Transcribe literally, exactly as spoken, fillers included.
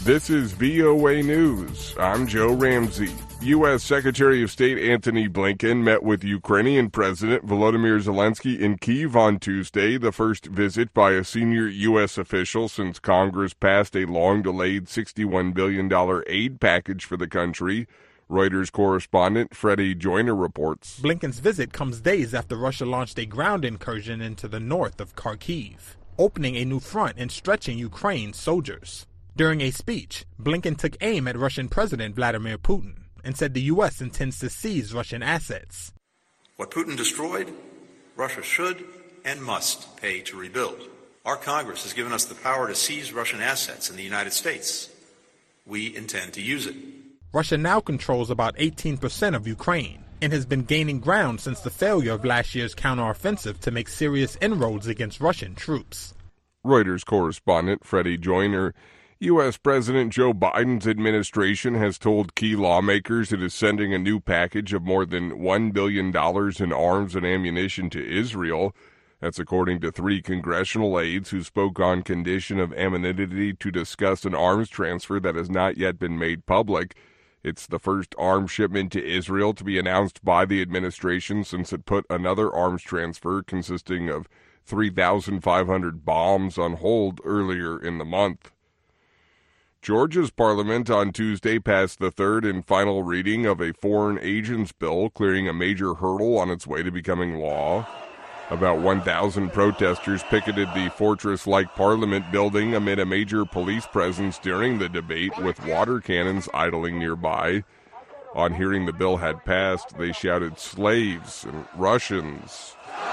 This is V O A News. I'm Joe Ramsey. U S. Secretary of State Antony Blinken met with Ukrainian President Volodymyr Zelensky in Kyiv on Tuesday, the first visit by a senior U S official since Congress passed a long-delayed sixty-one billion dollars aid package for the country. Reuters correspondent Freddie Joyner reports. Blinken's visit comes days after Russia launched a ground incursion into the north of Kharkiv, opening a new front and stretching Ukraine's soldiers. During a speech, Blinken took aim at Russian President Vladimir Putin and said the U S intends to seize Russian assets. What Putin destroyed, Russia should and must pay to rebuild. Our Congress has given us the power to seize Russian assets in the United States. We intend to use it. Russia now controls about eighteen percent of Ukraine and has been gaining ground since the failure of last year's counteroffensive to make serious inroads against Russian troops. Reuters correspondent Freddie Joyner. U S. President Joe Biden's administration has told key lawmakers it is sending a new package of more than one billion dollars in arms and ammunition to Israel. That's according to three congressional aides who spoke on condition of anonymity to discuss an arms transfer that has not yet been made public. It's the first arms shipment to Israel to be announced by the administration since it put another arms transfer consisting of three thousand five hundred bombs on hold earlier in the month. Georgia's parliament on Tuesday passed the third and final reading of a foreign agents bill, clearing a major hurdle on its way to becoming law. About one thousand protesters picketed the fortress-like parliament building amid a major police presence during the debate, with water cannons idling nearby. On hearing the bill had passed, they shouted "slaves" and "Russians."